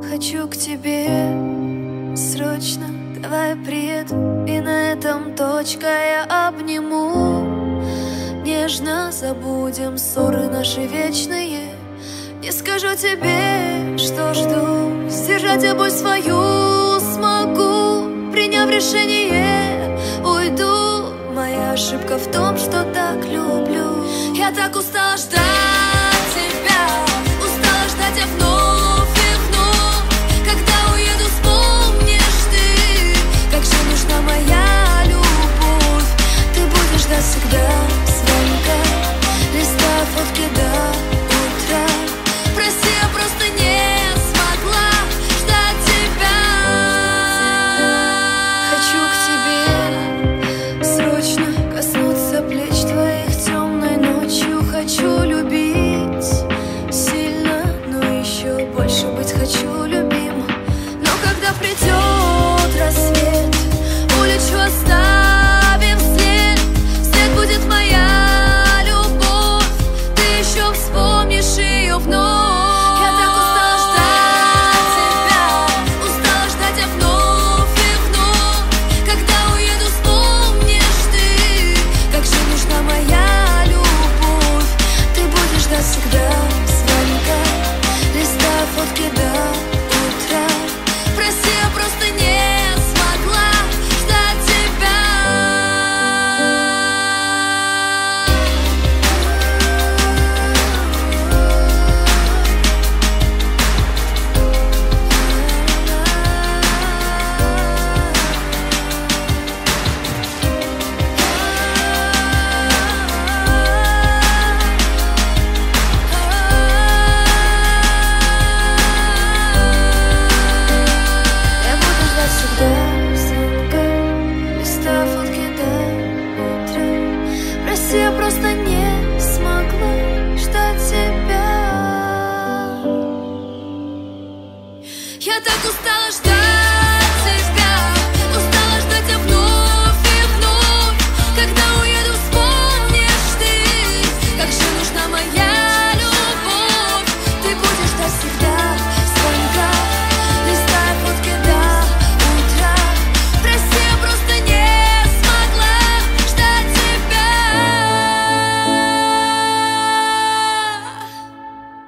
Хочу к тебе срочно, давай приеду, и на этом точка, я обниму. Нежно забудем ссоры наши вечные. Не скажу тебе, что жду, сдержать я боль свою смогу. Приняв решение, уйду. Моя ошибка в том, что так люблю. Я так устала ждать тебя, устала ждать я вновь и вновь. Когда уеду, вспомнишь ты, как же нужна моя любовь. Ты будешь ждать всегда звонка, листая фотки до утра. Прости, я просто не смогла ждать тебя. Хочу к тебе срочно коснуться плеч твоих темной ночью. Хочу любить сильно, но еще больше быть хочу любим. Но когда придет рассвет, улечу, оставив след. След будет моя любовь, ты еще вспомнишь ее вновь. Всегда звонка, листая фотки до утра. Прости, я просто не смогла ждать тебя. Я просто не смогла ждать тебя. Я так устала ждать.